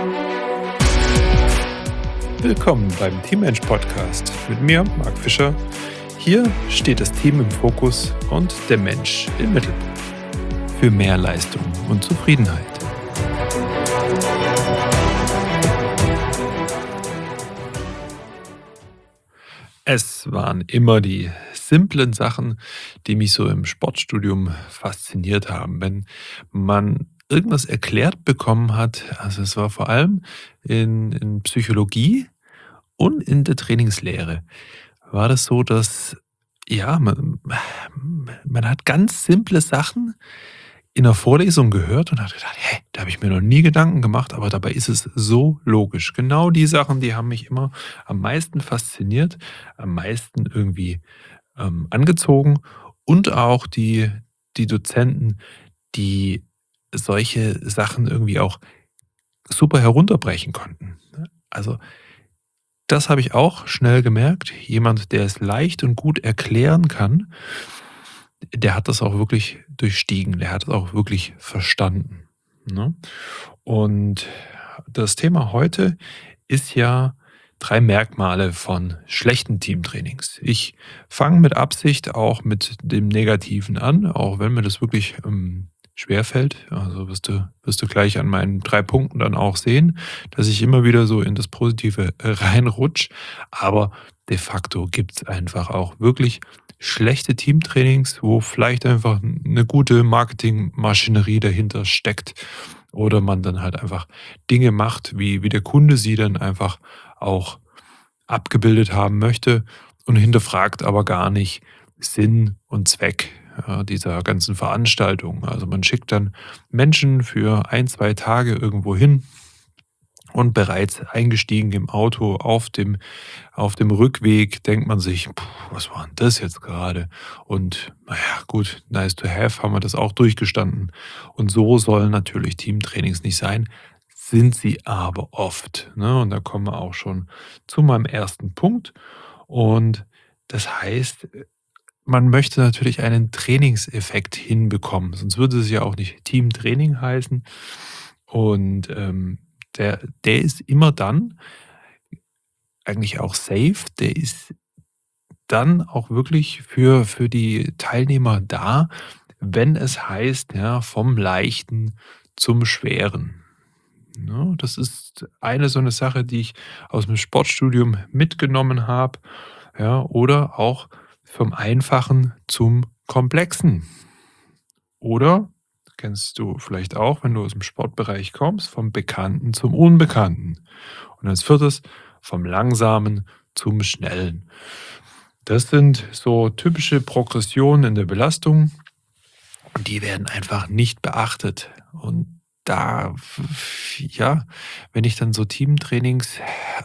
Willkommen beim Teammensch Podcast mit mir, Marc Fischer. Hier steht das Team im Fokus und der Mensch im Mittelpunkt. Für mehr Leistung und Zufriedenheit. Es waren immer die simplen Sachen, die mich so im Sportstudium fasziniert haben. Wenn man irgendwas erklärt bekommen hat, also es war vor allem in Psychologie und in der Trainingslehre, war das so, dass ja, man hat ganz simple Sachen in der Vorlesung gehört und hat gedacht: „Hä, da habe ich mir noch nie Gedanken gemacht“, aber dabei ist es so logisch. Genau die Sachen, die haben mich immer am meisten fasziniert, am meisten irgendwie, angezogen und auch die Dozenten, die solche Sachen irgendwie auch super herunterbrechen konnten, ne? Also, das habe ich auch schnell gemerkt. Jemand, der es leicht und gut erklären kann, der hat das auch wirklich durchstiegen. Der hat es auch wirklich verstanden, ne? Und das Thema heute ist ja 3 Merkmale von schlechten Teamtrainings. Ich fange mit Absicht auch mit dem Negativen an, auch wenn mir das wirklich, schwerfällt. Also, wirst du gleich an meinen 3 Punkten dann auch sehen, dass ich immer wieder so in das Positive, reinrutsche. Aber de facto gibt's einfach auch wirklich schlechte Teamtrainings, wo vielleicht einfach eine gute Marketingmaschinerie dahinter steckt oder man dann halt einfach Dinge macht, wie der Kunde sie dann einfach auch abgebildet haben möchte und hinterfragt aber gar nicht Sinn und Zweck, dieser ganzen Veranstaltung. Also, man schickt dann Menschen für ein 2 Tage irgendwo hin und bereits eingestiegen im Auto auf dem Rückweg denkt man sich: „Puh, was war 'n das jetzt gerade?“ Und na ja, gut, nice to have, haben wir das auch durchgestanden. Und so sollen natürlich Teamtrainings nicht sein, sind sie aber oft, ne? Und da kommen wir auch schon zu meinem ersten Punkt. Und das heißt, man möchte natürlich einen Trainingseffekt hinbekommen, sonst würde es ja auch nicht Teamtraining heißen. Und, der ist immer dann eigentlich auch safe. Der ist dann auch wirklich für die Teilnehmer da, wenn es heißt, ja, vom Leichten zum Schweren, ne? Das ist eine so eine Sache, die ich aus dem Sportstudium mitgenommen habe, ja, oder auch vom Einfachen zum Komplexen. Oder kennst du vielleicht auch, wenn du aus dem Sportbereich kommst, vom Bekannten zum Unbekannten. Und als Viertes vom Langsamen zum Schnellen. Das sind so typische Progressionen in der Belastung und die werden einfach nicht beachtet. Und da, ja, wenn ich dann so Teamtrainings,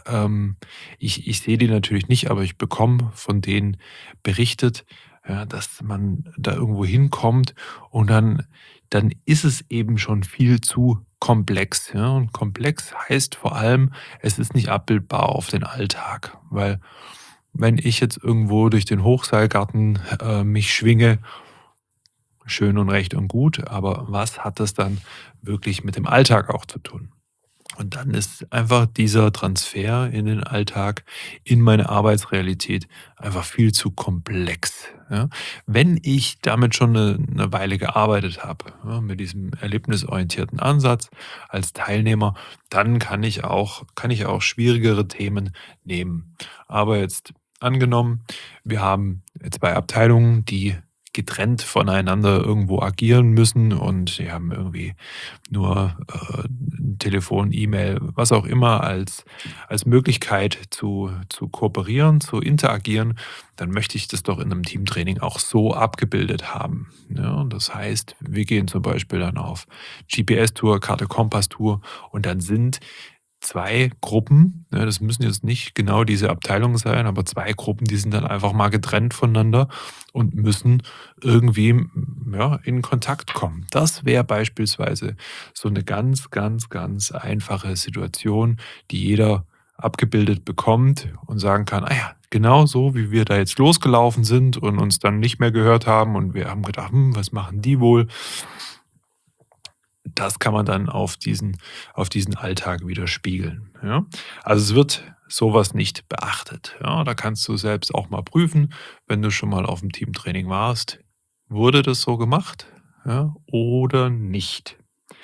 ich sehe die natürlich nicht, aber ich bekomme von denen berichtet, ja, dass man da irgendwo hinkommt und dann ist es eben schon viel zu komplex, ja. Und komplex heißt vor allem, es ist nicht abbildbar auf den Alltag, weil wenn ich jetzt irgendwo durch den Hochseilgarten, mich schwinge, schön und recht und gut, aber was hat das dann wirklich mit dem Alltag auch zu tun? Und dann ist einfach dieser Transfer in den Alltag, in meine Arbeitsrealität einfach viel zu komplex, ja? Wenn ich damit schon eine Weile gearbeitet habe, ja, mit diesem erlebnisorientierten Ansatz als Teilnehmer, dann kann ich auch schwierigere Themen nehmen. Aber jetzt angenommen, wir haben 2 Abteilungen, die getrennt voneinander irgendwo agieren müssen und sie haben irgendwie nur, Telefon, E-Mail, was auch immer als Möglichkeit zu kooperieren, zu interagieren, dann möchte ich das doch in einem Teamtraining auch so abgebildet haben, ne? Und das heißt, wir gehen zum Beispiel dann auf GPS-Tour, Karte-Kompass-Tour und dann sind 2 Gruppen, ne, das müssen jetzt nicht genau diese Abteilungen sein, aber 2 Gruppen, die sind dann einfach mal getrennt voneinander und müssen irgendwie, ja, in Kontakt kommen. Das wäre beispielsweise so eine ganz, ganz, ganz einfache Situation, die jeder abgebildet bekommt und sagen kann: „Ah ja, genau so, wie wir da jetzt losgelaufen sind und uns dann nicht mehr gehört haben und wir haben gedacht: ‚Hm, was machen die wohl?‘“ Und das kann man dann auf diesen Alltag widerspiegeln, ja? Also, es wird sowas nicht beachtet, ja? Da kannst du selbst auch mal prüfen, wenn du schon mal auf auf'm Teamtraining warst. Wurde das so gemacht, ja, oder nicht?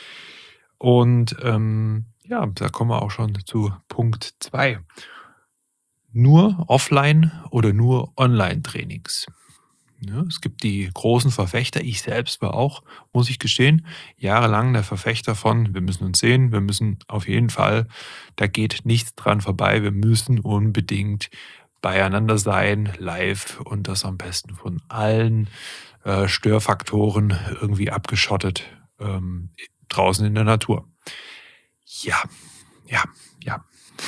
Und, ja, da kommen wir auch schon zu Punkt 2. Nur Offline oder nur Online-Trainings? Ja, es gibt die großen Verfechter. Ich selbst war auch, muss ich gestehen, jahrelang der Verfechter von: „Wir müssen uns sehen, wir müssen auf jeden Fall, da geht nichts dran vorbei. Wir müssen unbedingt beieinander sein, live und das am besten von allen, Störfaktoren irgendwie abgeschottet, draußen in der Natur.“ Ja, ja, ja.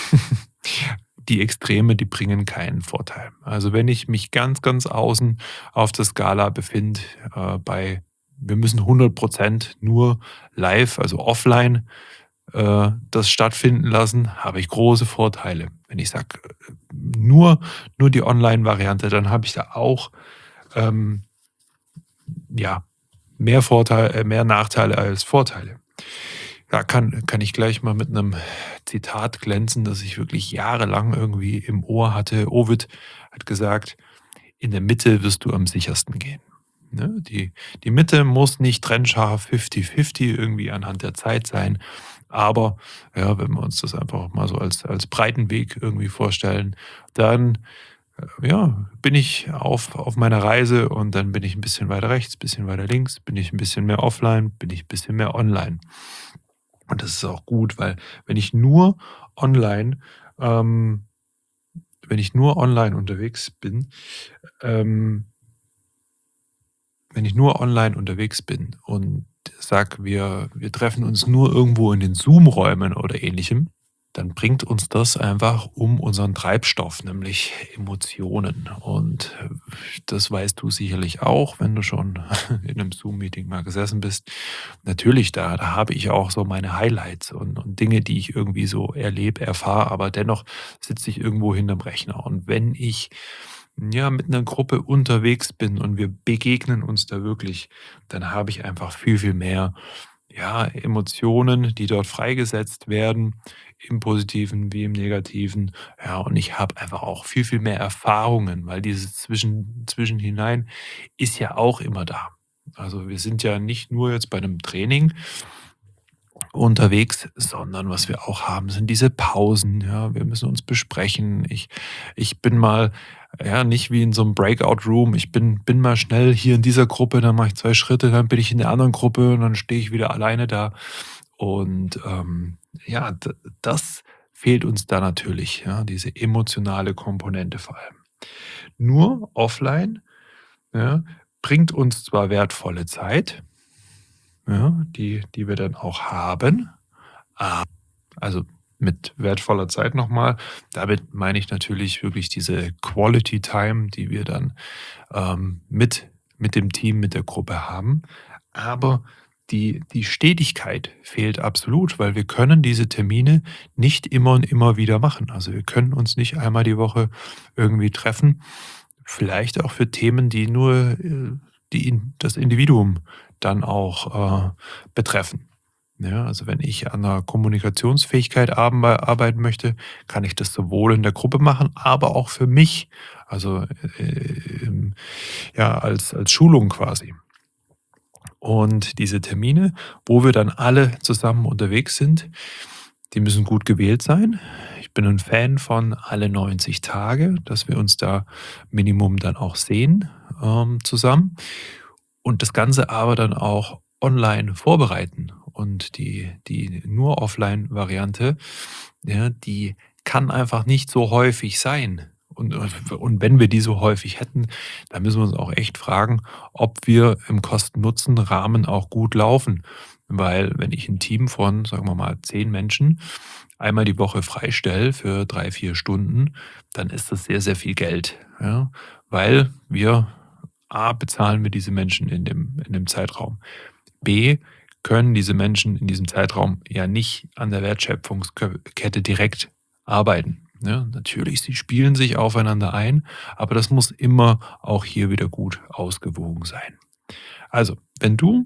Die Extreme, die bringen keinen Vorteil. Also, wenn ich mich ganz, ganz außen auf der Skala befinde, bei wir müssen 100% nur live, also offline, das stattfinden lassen, habe ich große Vorteile. Wenn ich sage, nur die Online-Variante, dann habe ich da auch, ähm, ja, mehr Nachteile als Vorteile. Da kann ich gleich mal mit einem Zitat glänzen, das ich wirklich jahrelang irgendwie im Ohr hatte. Ovid hat gesagt: „In der Mitte wirst du am sichersten gehen.“ Ne? Die Mitte muss nicht trennscharf 50-50 irgendwie anhand der Zeit sein, aber ja, wenn wir uns das einfach mal so als breiten Weg irgendwie vorstellen, dann, ja, bin ich auf meiner Reise und dann bin ich ein bisschen weiter rechts, ein bisschen weiter links, bin ich ein bisschen mehr offline, bin ich ein bisschen mehr online. Und das ist auch gut, weil wenn ich nur online ähm, wenn ich nur online unterwegs bin, ähm wenn ich nur online unterwegs bin und sage, wir treffen uns nur irgendwo in den Zoom-Räumen oder Ähnlichem, dann bringt uns das einfach um unseren Treibstoff, nämlich Emotionen. Und das weißt du sicherlich auch, wenn du schon in einem Zoom-Meeting mal gesessen bist. Natürlich, da habe ich auch so meine Highlights und Dinge, die ich irgendwie so erlebe, erfahre, aber dennoch sitze ich irgendwo hinterm Rechner. Und wenn ich ja mit einer Gruppe unterwegs bin und wir begegnen uns da wirklich, dann habe ich einfach viel, viel mehr, ja, Emotionen, die dort freigesetzt werden, im Positiven wie im Negativen. Ja, und ich habe einfach auch viel, viel mehr Erfahrungen, weil dieses Zwischenhinein ist ja auch immer da. Also, wir sind ja nicht nur jetzt bei einem Training unterwegs, sondern was wir auch haben, sind diese Pausen, ja. Wir müssen uns besprechen. Ich bin mal ja, nicht wie in so einem Breakout Room. Ich bin mal schnell hier in dieser Gruppe, dann mache ich 2 Schritte, dann bin ich in der anderen Gruppe und dann stehe ich wieder alleine da. Und, ja, das fehlt uns da natürlich, ja, diese emotionale Komponente vor allem. Nur offline, ja, bringt uns zwar wertvolle Zeit, ja, die wir dann auch haben. Also, mit wertvoller Zeit nochmal. Damit meine ich natürlich wirklich diese Quality Time, die wir dann, mit dem Team, mit der Gruppe haben. Aber die Stetigkeit fehlt absolut, weil wir können diese Termine nicht immer und immer wieder machen. Also, wir können uns nicht einmal die Woche irgendwie treffen, vielleicht auch für Themen, die nur, das Individuum dann auch, betreffen. Ja, also wenn ich an der Kommunikationsfähigkeit arbeiten möchte, kann ich das sowohl in der Gruppe machen, aber auch für mich, also, ja, als Schulung quasi. Und diese Termine, wo wir dann alle zusammen unterwegs sind, die müssen gut gewählt sein. Ich bin ein Fan von alle 90 Tage, dass wir uns da Minimum dann auch sehen, zusammen. Und das Ganze aber dann auch online vorbereiten. Und die nur Offline-Variante, ja, die kann einfach nicht so häufig sein. Und wenn wir die so häufig hätten, dann müssen wir uns auch echt fragen, ob wir im Kosten-Nutzen-Rahmen auch gut laufen. Weil wenn ich ein Team von, sagen wir mal, 10 Menschen einmal die Woche freistelle für 3 4 Stunden, dann ist das sehr, sehr viel Geld, ja? Weil wir A, bezahlen wir diese Menschen in dem Zeitraum. B, können diese Menschen in diesem Zeitraum ja nicht an der Wertschöpfungskette direkt arbeiten. Ne? Natürlich, sie spielen sich aufeinander ein, aber das muss immer auch hier wieder gut ausgewogen sein. Also, wenn du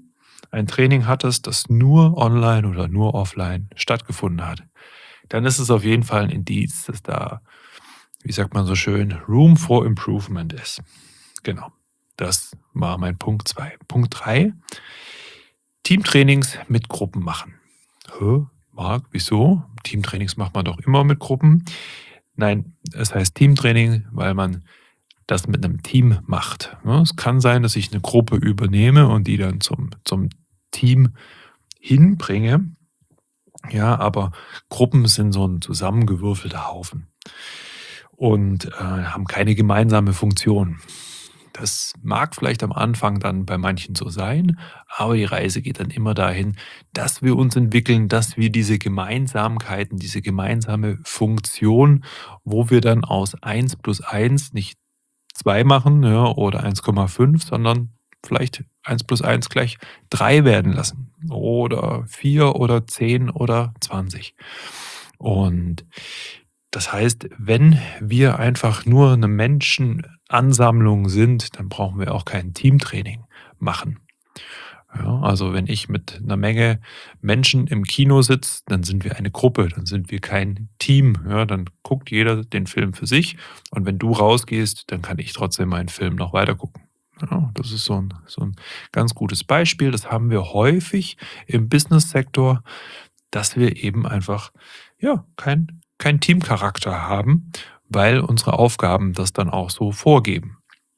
ein Training hattest, das nur online oder nur offline stattgefunden hat, dann ist es auf jeden Fall ein Indiz, dass da, wie sagt man so schön, Room for Improvement ist. Genau. Das war mein Punkt 2. Punkt 3: Teamtrainings mit Gruppen machen. Hä? Marc, wieso? Teamtrainings macht man doch immer mit Gruppen. Nein, es heißt Teamtraining, weil man das mit einem Team macht. Ja, es kann sein, dass ich eine Gruppe übernehme und die dann zum Team hinbringe. Ja, aber Gruppen sind so ein zusammengewürfelter Haufen und, haben keine gemeinsame Funktion. Das mag vielleicht am Anfang dann bei manchen so sein, aber die Reise geht dann immer dahin, dass wir uns entwickeln, dass wir diese Gemeinsamkeiten, diese gemeinsame Funktion, wo wir dann aus 1 plus 1 nicht 2 machen, ja, oder 1,5, sondern vielleicht 1 plus 1 = 3 werden lassen oder 4 oder 10 oder 20. Und das heißt, wenn wir einfach nur eine Menschenansammlung sind, dann brauchen wir auch kein Teamtraining machen. Ja, also wenn ich mit einer Menge Menschen im Kino sitze, dann sind wir eine Gruppe, dann sind wir kein Team. Ja, dann guckt jeder den Film für sich und wenn du rausgehst, dann kann ich trotzdem meinen Film noch weitergucken. Ja, das ist so ein ganz gutes Beispiel. Das haben wir häufig im Business-Sektor, dass wir eben einfach, ja, kein Teamcharakter haben, weil unsere Aufgaben das dann auch so vorgeben.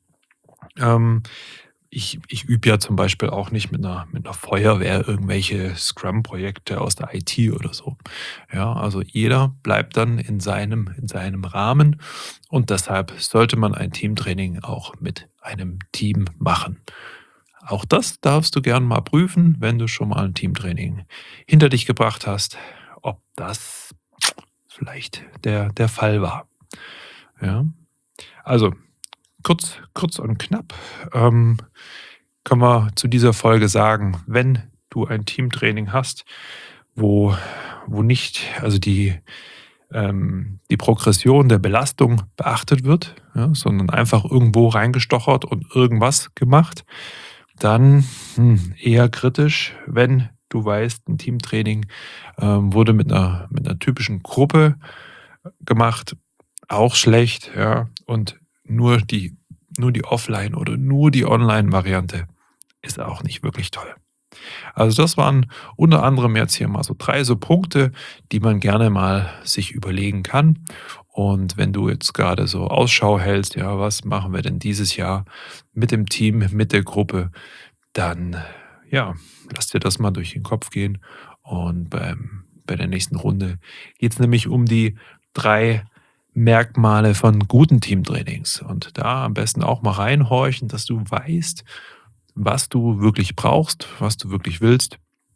Ähm, ich übe ja zum Beispiel auch nicht mit einer Feuerwehr irgendwelche Scrum-Projekte aus der IT oder so. Ja, also jeder bleibt dann in seinem Rahmen und deshalb sollte man ein Teamtraining auch mit einem Team machen. Auch das darfst du gern mal prüfen, wenn du schon mal ein Teamtraining hinter dich gebracht hast, ob das vielleicht der Fall war. Ja, also kurz und knapp, können wir zu dieser Folge sagen, wenn du ein Teamtraining hast, wo nicht also die Progression der Belastung beachtet wird, ja, sondern einfach irgendwo reingestochert und irgendwas gemacht, dann, eher kritisch. Wenn du weißt, ein Teamtraining, wurde mit einer typischen Gruppe gemacht, auch schlecht, ja, und nur die Offline oder nur die Online-Variante ist auch nicht wirklich toll. Also das waren unter anderem jetzt hier mal so 3 so Punkte, die man gerne mal sich überlegen kann. Und wenn du jetzt gerade so Ausschau hältst, ja, was machen wir denn dieses Jahr mit dem Team, mit der Gruppe, dann, ja, lass dir das mal durch den Kopf gehen. Und bei der nächsten Runde geht es nämlich um die 3 Merkmale von guten Teamtrainings. Und da am besten auch mal reinhorchen, dass du weißt, was du wirklich brauchst, was du wirklich willst.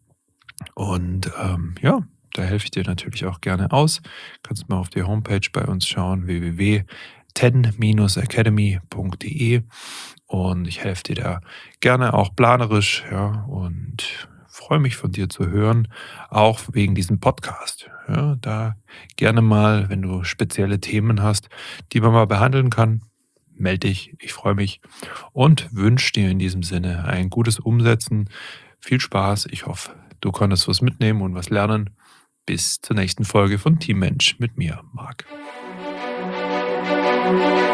Und ja, da helfe ich dir natürlich auch gerne aus. Kannst mal auf die Homepage bei uns schauen, www.ten-academy.de, und ich helfe dir da gerne auch planerisch, ja, und freue mich von dir zu hören, auch wegen diesem Podcast. Ja, da gerne mal, wenn du spezielle Themen hast, die man mal behandeln kann, melde dich. Ich freue mich und wünsche dir in diesem Sinne ein gutes Umsetzen. Viel Spaß. Ich hoffe, du konntest was mitnehmen und was lernen. Bis zur nächsten Folge von Team Mensch mit mir, Marc.